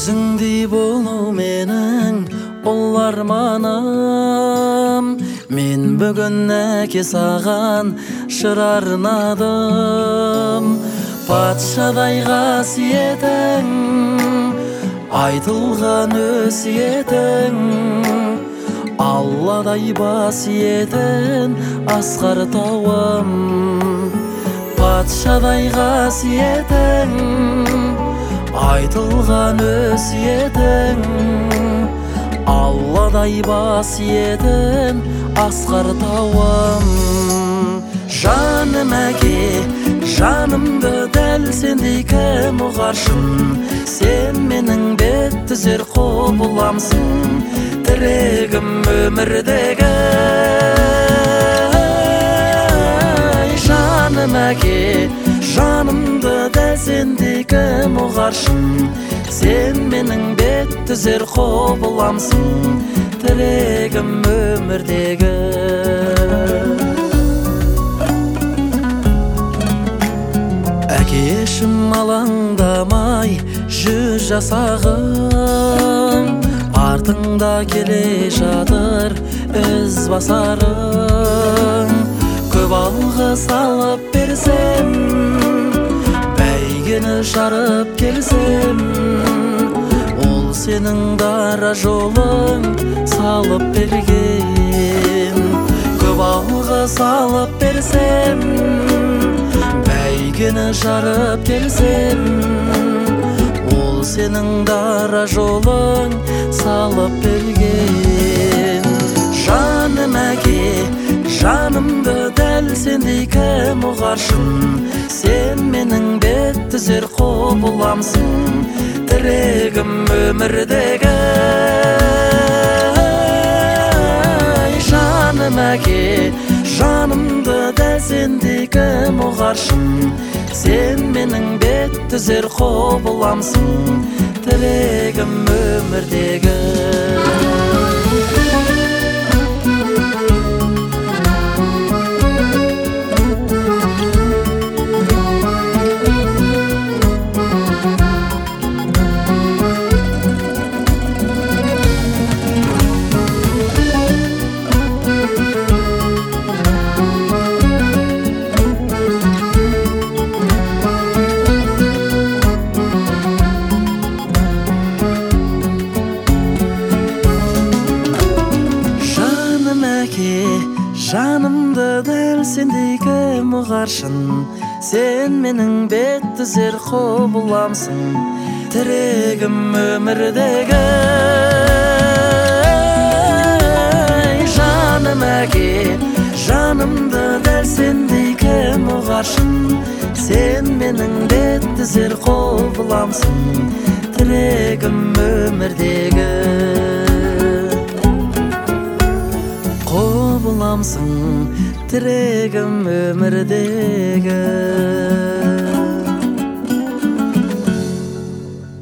Өзіңдей болу менің ол арманым. Мен бүгін әке саған жыр арнадым. Патшадай қасиетің, айтылған өсиетің, Алладай басиетін асқар тауым. Патшадай қасиетің, айтылған өсиетің, Алладай басиетін асқар тауым. Жаным әке, жанымды дәл сендей кім ұғаршын? Сен менің бет түзер құбыламсың, тірегім өмірдегі. Жаным әке, жанымды дәл сендей кім ұғаршын? Сен менің бет түзер құбыламсың, тірегім өмірдегі. Әкешім алаңдамай жүз жасағым, артыңда келе жатыр із басарым. Көп алғы салып берсем, бәйгені жарып келсем, ол сенің дара жолың салып берген. Көп алғы салып берсем, бәйгені жарып келсем, ол сенің дара жолың салып берген. Жаным әке, жанымды дәл сендей кім ұғаршын? Сен менің бет түзер құбыламсың, тірегім өмірдегі. Жаным әке, жанымды дәл сендей кім ұғаршын? Сен менің бет түзер құбыламсың, тірегім өмірдегі. Жанымды дәл сендей кім ұғаршын? Сен менің бет түзер құбыламсың, тірегім өмірдегі. Жаным әке, жанымды дәл сендей кім ұғаршын? Сен менің бет түзер құбыламсың, тірегім өмірдегі. Құбыламсың, тірегім өмірдегі.